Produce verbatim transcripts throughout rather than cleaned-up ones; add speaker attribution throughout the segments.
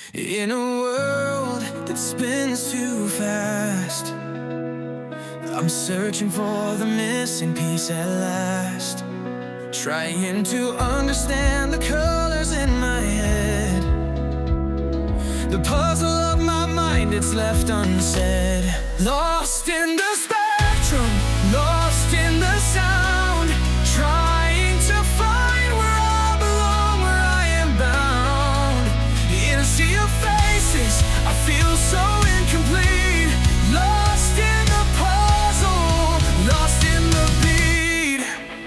Speaker 1: In a world that spins too fast, I'm searching for the missing piece at last, trying to understand the colors in my head, the puzzle of my mind, it's left unsaid. Lost in the spectrum, lost in the sound, trying to find where I belong, where I am bound. In a sea of faces, I feel so incomplete, lost in the puzzle, lost in the beat.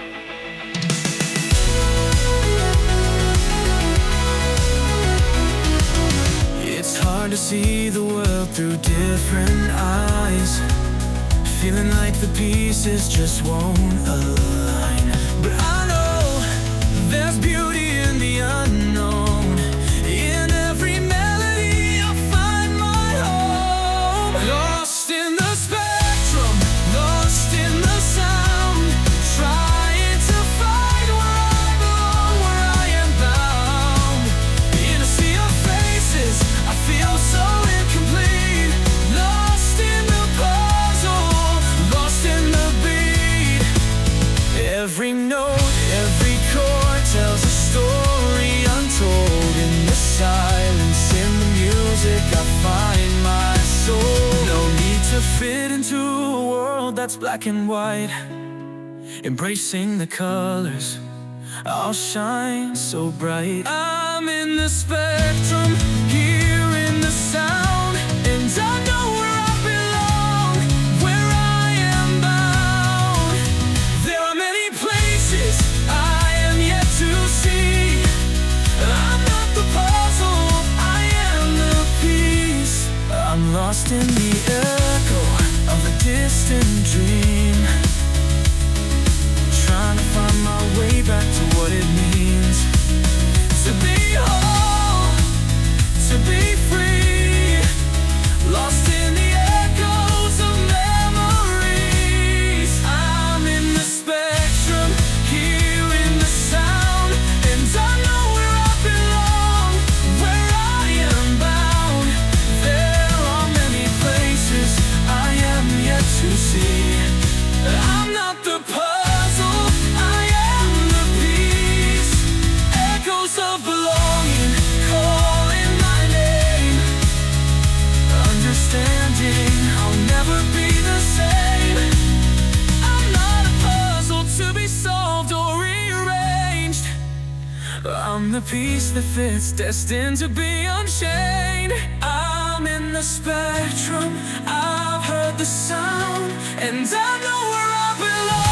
Speaker 1: It's hard to see the world through different eyes, feeling like the pieces just won't align. But I know there's beauty in the unknown. In every melody I'll find my home. Lost in the spectrum, lost in the sound, trying to find where I belong, where I am bound. In a sea of faces, I feel so incomplete, lost in the puzzle, lost in the beat. Every note, every chord tells a story untold. In the silence, in the music, I find my soul. No need to fit into a world that's black and white, embracing the colors, I'll shine so bright. I'm in the spectrum, hearing the sound, and I know where I belong, where I am bound. There are many places I am yet to see. I'm not the puzzle, I am the piece. I'm lost in the echo of a distant dream, trying to find my way back to what it means to be whole, to be free. Lost in the echoes of memories. I'm in the spectrum, hearing the sound, and I know where I belong, where I am bound. There are many places I am yet to see. I'm not the puzzle, I am the piece. Echoes of belonging, calling my name, understanding I'll never be the same. I'm not a puzzle to be solved or rearranged. I'm the piece that fits, destined to be unchained. I'm in the spectrum, I've heard the sound, and I know where I belong.